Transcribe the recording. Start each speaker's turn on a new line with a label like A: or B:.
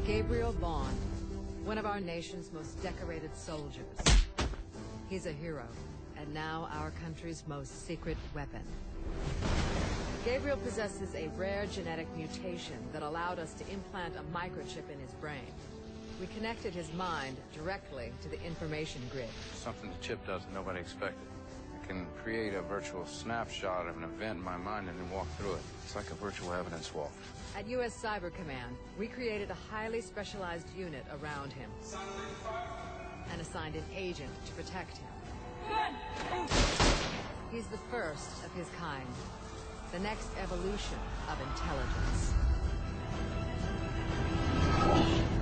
A: Gabriel Bond, one of our nation's most decorated soldiers. He's a hero, and now our country's most secret weapon. Gabriel possesses a rare genetic mutation that allowed us to implant a microchip in his brain. We connected his mind directly to the information grid.
B: Something the chip does that nobody expected. I can create a virtual snapshot of an event in my mind and then walk through it. It's like a virtual evidence wall.
A: At U.S. Cyber Command, we created a highly specialized unit around him and assigned an agent to protect him. He's the first of his kind, the next evolution of intelligence.